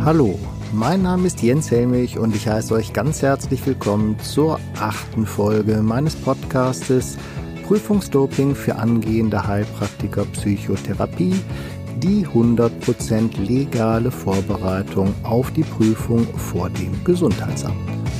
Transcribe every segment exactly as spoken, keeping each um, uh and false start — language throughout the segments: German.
Hallo, mein Name ist Jens Helmich und ich heiße euch ganz herzlich willkommen zur achten Folge meines Podcastes Prüfungsdoping für angehende Heilpraktiker Psychotherapie, die hundert Prozent legale Vorbereitung auf die Prüfung vor dem Gesundheitsamt.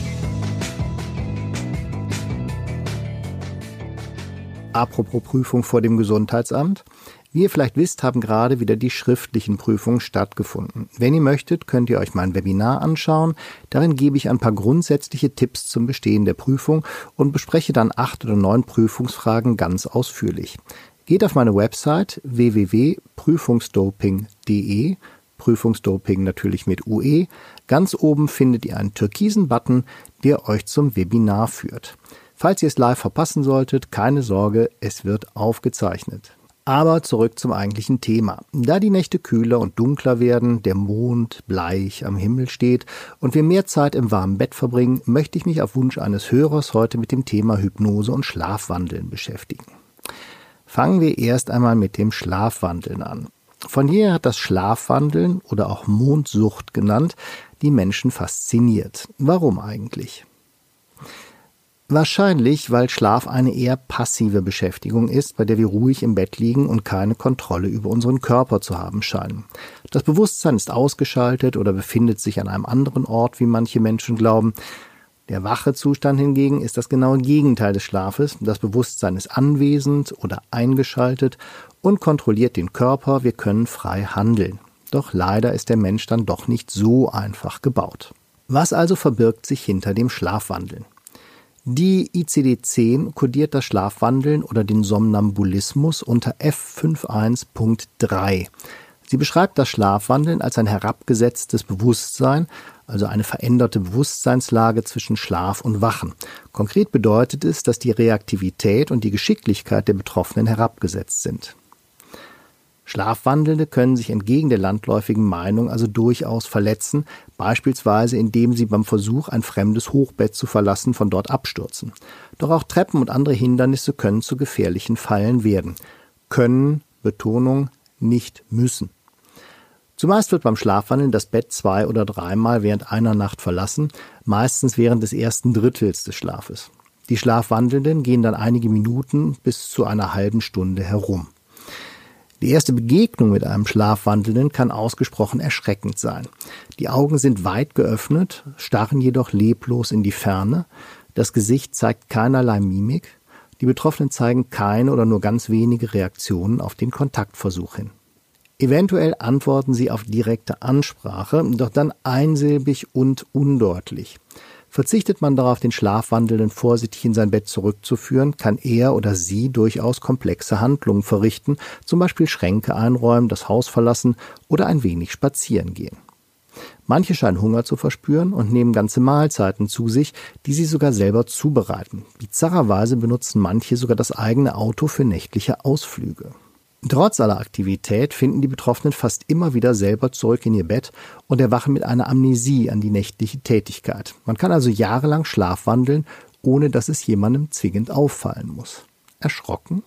Apropos Prüfung vor dem Gesundheitsamt. Wie ihr vielleicht wisst, haben gerade wieder die schriftlichen Prüfungen stattgefunden. Wenn ihr möchtet, könnt ihr euch mein Webinar anschauen. Darin gebe ich ein paar grundsätzliche Tipps zum Bestehen der Prüfung und bespreche dann acht oder neun Prüfungsfragen ganz ausführlich. Geht auf meine Website w w w punkt prüfungsdoping punkt de, Prüfungsdoping natürlich mit U E. Ganz oben findet ihr einen türkisen Button, der euch zum Webinar führt. Falls ihr es live verpassen solltet, keine Sorge, es wird aufgezeichnet. Aber zurück zum eigentlichen Thema. Da die Nächte kühler und dunkler werden, der Mond bleich am Himmel steht und wir mehr Zeit im warmen Bett verbringen, möchte ich mich auf Wunsch eines Hörers heute mit dem Thema Hypnose und Schlafwandeln beschäftigen. Fangen wir erst einmal mit dem Schlafwandeln an. Von jeher hat das Schlafwandeln oder auch Mondsucht genannt, die Menschen fasziniert. Warum eigentlich? Wahrscheinlich, weil Schlaf eine eher passive Beschäftigung ist, bei der wir ruhig im Bett liegen und keine Kontrolle über unseren Körper zu haben scheinen. Das Bewusstsein ist ausgeschaltet oder befindet sich an einem anderen Ort, wie manche Menschen glauben. Der wache Zustand hingegen ist das genaue Gegenteil des Schlafes. Das Bewusstsein ist anwesend oder eingeschaltet und kontrolliert den Körper. Wir können frei handeln. Doch leider ist der Mensch dann doch nicht so einfach gebaut. Was also verbirgt sich hinter dem Schlafwandeln? Die I C D zehn kodiert das Schlafwandeln oder den Somnambulismus unter F einundfünfzig Punkt drei. Sie beschreibt das Schlafwandeln als ein herabgesetztes Bewusstsein, also eine veränderte Bewusstseinslage zwischen Schlaf und Wachen. Konkret bedeutet es, dass die Reaktivität und die Geschicklichkeit der Betroffenen herabgesetzt sind. Schlafwandelnde können sich entgegen der landläufigen Meinung also durchaus verletzen, beispielsweise indem sie beim Versuch, ein fremdes Hochbett zu verlassen, von dort abstürzen. Doch auch Treppen und andere Hindernisse können zu gefährlichen Fallen werden. Können, Betonung, nicht müssen. Zumeist wird beim Schlafwandeln das Bett zwei- oder dreimal während einer Nacht verlassen, meistens während des ersten Drittels des Schlafes. Die Schlafwandelnden gehen dann einige Minuten bis zu einer halben Stunde herum. Die erste Begegnung mit einem Schlafwandelnden kann ausgesprochen erschreckend sein. Die Augen sind weit geöffnet, starren jedoch leblos in die Ferne. Das Gesicht zeigt keinerlei Mimik. Die Betroffenen zeigen keine oder nur ganz wenige Reaktionen auf den Kontaktversuch hin. Eventuell antworten sie auf direkte Ansprache, doch dann einsilbig und undeutlich. Verzichtet man darauf, den Schlafwandelnden vorsichtig in sein Bett zurückzuführen, kann er oder sie durchaus komplexe Handlungen verrichten, zum Beispiel Schränke einräumen, das Haus verlassen oder ein wenig spazieren gehen. Manche scheinen Hunger zu verspüren und nehmen ganze Mahlzeiten zu sich, die sie sogar selber zubereiten. Bizarrerweise benutzen manche sogar das eigene Auto für nächtliche Ausflüge. Trotz aller Aktivität finden die Betroffenen fast immer wieder selber zurück in ihr Bett und erwachen mit einer Amnesie an die nächtliche Tätigkeit. Man kann also jahrelang schlafwandeln, ohne dass es jemandem zwingend auffallen muss. Erschrocken?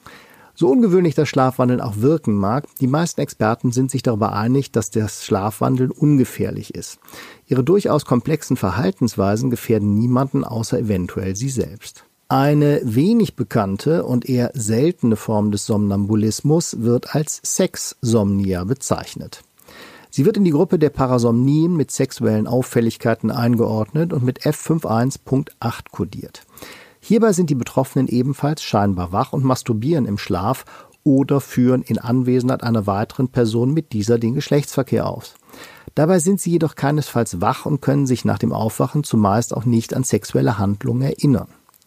So ungewöhnlich das Schlafwandeln auch wirken mag, die meisten Experten sind sich darüber einig, dass das Schlafwandeln ungefährlich ist. Ihre durchaus komplexen Verhaltensweisen gefährden niemanden außer eventuell sie selbst. Eine wenig bekannte und eher seltene Form des Somnambulismus wird als Sexsomnia bezeichnet. Sie wird in die Gruppe der Parasomnien mit sexuellen Auffälligkeiten eingeordnet und mit F einundfünfzig Punkt acht kodiert. Hierbei sind die Betroffenen ebenfalls scheinbar wach und masturbieren im Schlaf oder führen in Anwesenheit einer weiteren Person mit dieser den Geschlechtsverkehr aus. Dabei sind sie jedoch keinesfalls wach und können sich nach dem Aufwachen zumeist auch nicht an sexuelle Handlungen erinnern.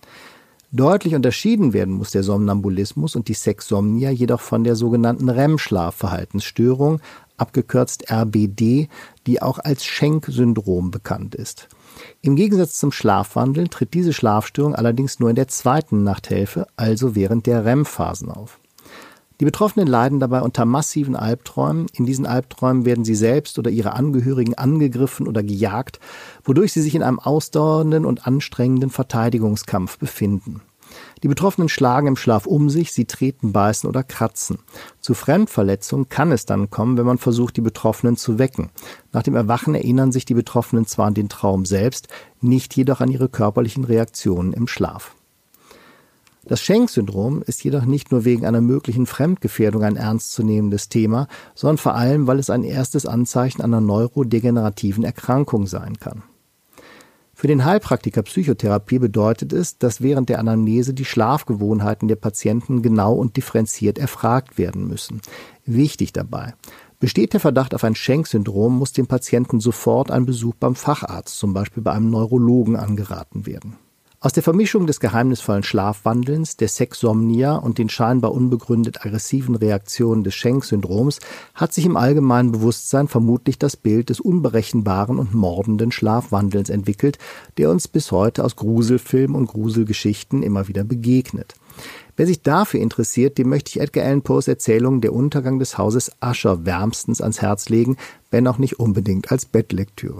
Deutlich unterschieden werden muss der Somnambulismus und die Sexsomnia jedoch von der sogenannten R E M-Schlafverhaltensstörung, abgekürzt R B D, die auch als Schenk-Syndrom bekannt ist. Im Gegensatz zum Schlafwandeln tritt diese Schlafstörung allerdings nur in der zweiten Nachthälfte, also während der R E M-Phasen auf. Die Betroffenen leiden dabei unter massiven Albträumen. In diesen Albträumen werden sie selbst oder ihre Angehörigen angegriffen oder gejagt, wodurch sie sich in einem ausdauernden und anstrengenden Verteidigungskampf befinden. Die Betroffenen schlagen im Schlaf um sich, sie treten, beißen oder kratzen. Zu Fremdverletzungen kann es dann kommen, wenn man versucht, die Betroffenen zu wecken. Nach dem Erwachen erinnern sich die Betroffenen zwar an den Traum selbst, nicht jedoch an ihre körperlichen Reaktionen im Schlaf. Das Schenk-Syndrom ist jedoch nicht nur wegen einer möglichen Fremdgefährdung ein ernstzunehmendes Thema, sondern vor allem, weil es ein erstes Anzeichen einer neurodegenerativen Erkrankung sein kann. Für den Heilpraktiker Psychotherapie bedeutet es, dass während der Anamnese die Schlafgewohnheiten der Patienten genau und differenziert erfragt werden müssen. Wichtig dabei: Besteht der Verdacht auf ein Schenk-Syndrom, muss dem Patienten sofort ein Besuch beim Facharzt, zum Beispiel bei einem Neurologen, angeraten werden. Aus der Vermischung des geheimnisvollen Schlafwandelns, der Sexsomnia und den scheinbar unbegründet aggressiven Reaktionen des Schenk-Syndroms hat sich im allgemeinen Bewusstsein vermutlich das Bild des unberechenbaren und mordenden Schlafwandelns entwickelt, der uns bis heute aus Gruselfilmen und Gruselgeschichten immer wieder begegnet. Wer sich dafür interessiert, dem möchte ich Edgar Allan Poes Erzählung Der Untergang des Hauses Usher wärmstens ans Herz legen, wenn auch nicht unbedingt als Bettlektüre.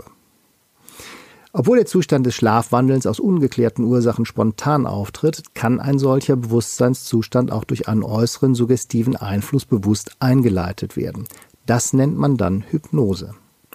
Obwohl der Zustand des Schlafwandelns aus ungeklärten Ursachen spontan auftritt, kann ein solcher Bewusstseinszustand auch durch einen äußeren suggestiven Einfluss bewusst eingeleitet werden. Das nennt man dann Hypnose.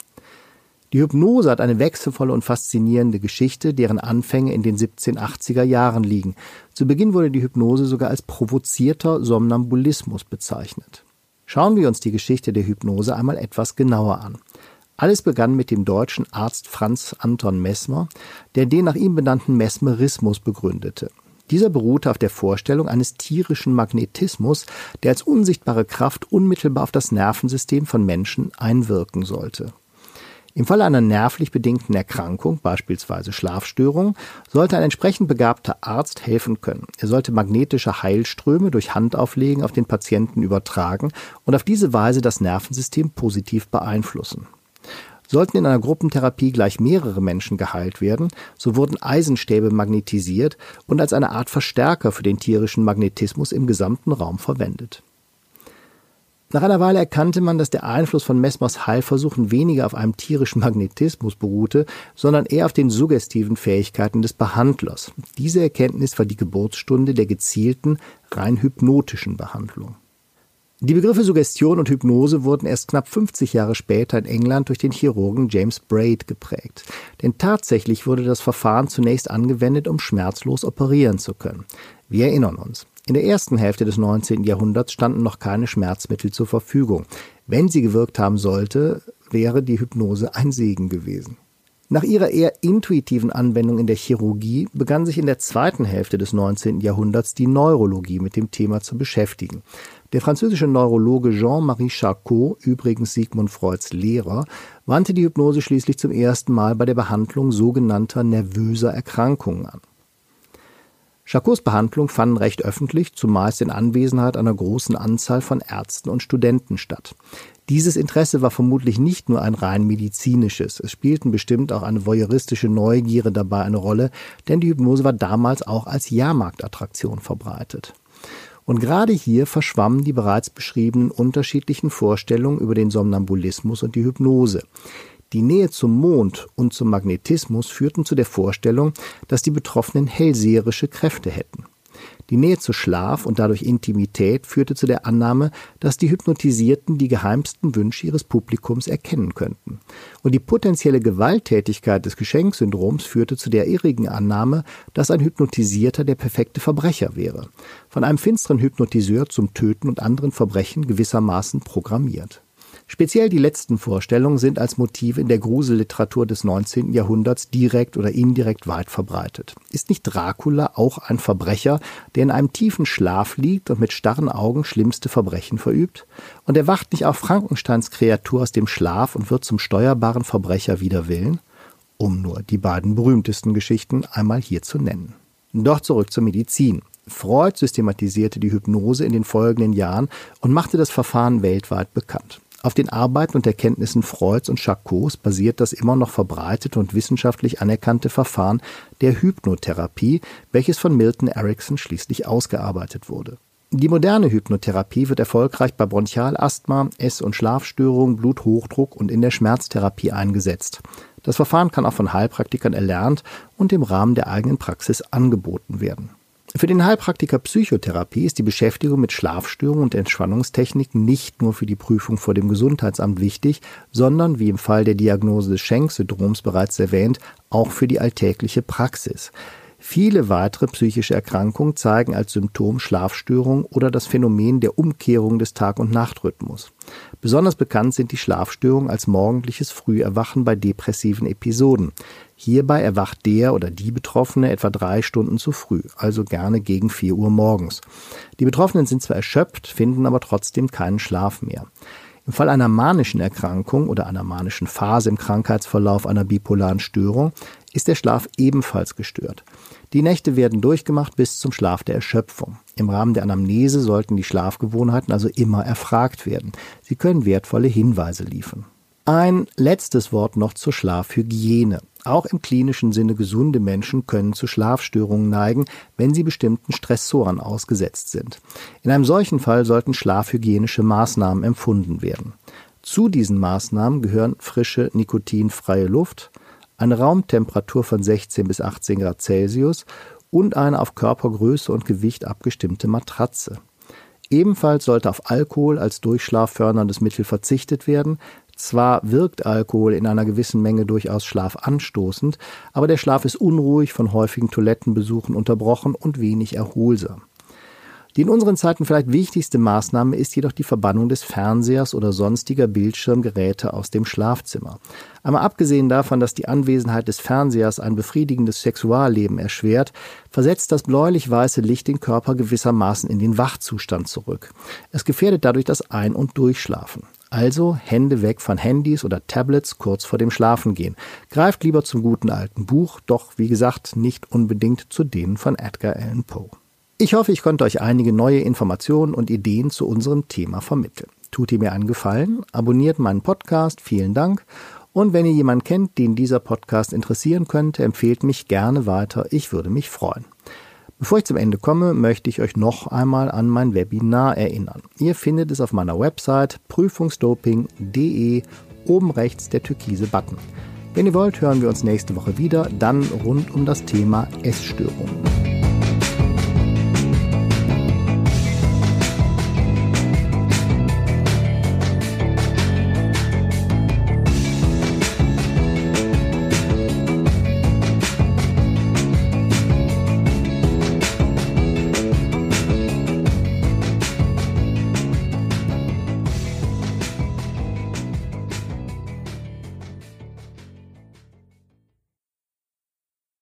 Die Hypnose hat eine wechselvolle und faszinierende Geschichte, deren Anfänge in den siebzehnhundertachtziger Jahren liegen. Zu Beginn wurde die Hypnose sogar als provozierter Somnambulismus bezeichnet. Schauen wir uns die Geschichte der Hypnose einmal etwas genauer an. Alles begann mit dem deutschen Arzt Franz Anton Mesmer, der den nach ihm benannten Mesmerismus begründete. Dieser beruhte auf der Vorstellung eines tierischen Magnetismus, der als unsichtbare Kraft unmittelbar auf das Nervensystem von Menschen einwirken sollte. Im Falle einer nervlich bedingten Erkrankung, beispielsweise Schlafstörung, sollte ein entsprechend begabter Arzt helfen können. Er sollte magnetische Heilströme durch Handauflegen auf den Patienten übertragen und auf diese Weise das Nervensystem positiv beeinflussen. Sollten in einer Gruppentherapie gleich mehrere Menschen geheilt werden, so wurden Eisenstäbe magnetisiert und als eine Art Verstärker für den tierischen Magnetismus im gesamten Raum verwendet. Nach einer Weile erkannte man, dass der Einfluss von Mesmers Heilversuchen weniger auf einem tierischen Magnetismus beruhte, sondern eher auf den suggestiven Fähigkeiten des Behandlers. Diese Erkenntnis war die Geburtsstunde der gezielten, rein hypnotischen Behandlung. Die Begriffe Suggestion und Hypnose wurden erst knapp fünfzig Jahre später in England durch den Chirurgen James Braid geprägt. Denn tatsächlich wurde das Verfahren zunächst angewendet, um schmerzlos operieren zu können. Wir erinnern uns. In der ersten Hälfte des neunzehnten Jahrhunderts standen noch keine Schmerzmittel zur Verfügung. Wenn sie gewirkt haben sollte, wäre die Hypnose ein Segen gewesen. Nach ihrer eher intuitiven Anwendung in der Chirurgie begann sich in der zweiten Hälfte des neunzehnten Jahrhunderts die Neurologie mit dem Thema zu beschäftigen. Der französische Neurologe Jean-Marie Charcot, übrigens Sigmund Freuds Lehrer, wandte die Hypnose schließlich zum ersten Mal bei der Behandlung sogenannter nervöser Erkrankungen an. Charcots Behandlung fanden recht öffentlich, zumeist in Anwesenheit einer großen Anzahl von Ärzten und Studenten statt. Dieses Interesse war vermutlich nicht nur ein rein medizinisches, es spielten bestimmt auch eine voyeuristische Neugierde dabei eine Rolle, denn die Hypnose war damals auch als Jahrmarktattraktion verbreitet. Und gerade hier verschwammen die bereits beschriebenen unterschiedlichen Vorstellungen über den Somnambulismus und die Hypnose. Die Nähe zum Mond und zum Magnetismus führten zu der Vorstellung, dass die Betroffenen hellseherische Kräfte hätten. Die Nähe zu Schlaf und dadurch Intimität führte zu der Annahme, dass die Hypnotisierten die geheimsten Wünsche ihres Publikums erkennen könnten. Und die potenzielle Gewalttätigkeit des Geschenk-Syndroms führte zu der irrigen Annahme, dass ein Hypnotisierter der perfekte Verbrecher wäre. Von einem finsteren Hypnotiseur zum Töten und anderen Verbrechen gewissermaßen programmiert. Speziell die letzten Vorstellungen sind als Motive in der Gruselliteratur des neunzehnten Jahrhunderts direkt oder indirekt weit verbreitet. Ist nicht Dracula auch ein Verbrecher, der in einem tiefen Schlaf liegt und mit starren Augen schlimmste Verbrechen verübt? Und erwacht nicht auch Frankensteins Kreatur aus dem Schlaf und wird zum steuerbaren Verbrecher wider Willen? Um nur die beiden berühmtesten Geschichten einmal hier zu nennen. Doch zurück zur Medizin. Freud systematisierte die Hypnose in den folgenden Jahren und machte das Verfahren weltweit bekannt. Auf den Arbeiten und Erkenntnissen Freuds und Charcots basiert das immer noch verbreitete und wissenschaftlich anerkannte Verfahren der Hypnotherapie, welches von Milton Erickson schließlich ausgearbeitet wurde. Die moderne Hypnotherapie wird erfolgreich bei Bronchialasthma, Ess- und Schlafstörungen, Bluthochdruck und in der Schmerztherapie eingesetzt. Das Verfahren kann auch von Heilpraktikern erlernt und im Rahmen der eigenen Praxis angeboten werden. Für den Heilpraktiker Psychotherapie ist die Beschäftigung mit Schlafstörungen und Entspannungstechniken nicht nur für die Prüfung vor dem Gesundheitsamt wichtig, sondern, wie im Fall der Diagnose des Schenck-Syndroms bereits erwähnt, auch für die alltägliche Praxis. Viele weitere psychische Erkrankungen zeigen als Symptom Schlafstörungen oder das Phänomen der Umkehrung des Tag- und Nachtrhythmus. Besonders bekannt sind die Schlafstörungen als morgendliches Früherwachen bei depressiven Episoden. Hierbei erwacht der oder die Betroffene etwa drei Stunden zu früh, also gerne gegen vier Uhr morgens. Die Betroffenen sind zwar erschöpft, finden aber trotzdem keinen Schlaf mehr. Im Fall einer manischen Erkrankung oder einer manischen Phase im Krankheitsverlauf einer bipolaren Störung ist der Schlaf ebenfalls gestört. Die Nächte werden durchgemacht bis zum Schlaf der Erschöpfung. Im Rahmen der Anamnese sollten die Schlafgewohnheiten also immer erfragt werden. Sie können wertvolle Hinweise liefern. Ein letztes Wort noch zur Schlafhygiene. Auch im klinischen Sinne gesunde Menschen können zu Schlafstörungen neigen, wenn sie bestimmten Stressoren ausgesetzt sind. In einem solchen Fall sollten schlafhygienische Maßnahmen empfunden werden. Zu diesen Maßnahmen gehören frische, nikotinfreie Luft, eine Raumtemperatur von sechzehn bis achtzehn Grad Celsius und eine auf Körpergröße und Gewicht abgestimmte Matratze. Ebenfalls sollte auf Alkohol als durchschlafförderndes Mittel verzichtet werden. Zwar wirkt Alkohol in einer gewissen Menge durchaus schlafanstoßend, aber der Schlaf ist unruhig, von häufigen Toilettenbesuchen unterbrochen und wenig erholsam. Die in unseren Zeiten vielleicht wichtigste Maßnahme ist jedoch die Verbannung des Fernsehers oder sonstiger Bildschirmgeräte aus dem Schlafzimmer. Einmal abgesehen davon, dass die Anwesenheit des Fernsehers ein befriedigendes Sexualleben erschwert, versetzt das bläulich-weiße Licht den Körper gewissermaßen in den Wachzustand zurück. Es gefährdet dadurch das Ein- und Durchschlafen. Also Hände weg von Handys oder Tablets kurz vor dem Schlafengehen. Greift lieber zum guten alten Buch, doch wie gesagt nicht unbedingt zu denen von Edgar Allan Poe. Ich hoffe, ich konnte euch einige neue Informationen und Ideen zu unserem Thema vermitteln. Tut ihr mir einen Gefallen, abonniert meinen Podcast, vielen Dank. Und wenn ihr jemanden kennt, den dieser Podcast interessieren könnte, empfehlt mich gerne weiter, ich würde mich freuen. Bevor ich zum Ende komme, möchte ich euch noch einmal an mein Webinar erinnern. Ihr findet es auf meiner Website prüfungsdoping punkt de, oben rechts der türkise Button. Wenn ihr wollt, hören wir uns nächste Woche wieder, dann rund um das Thema Essstörungen.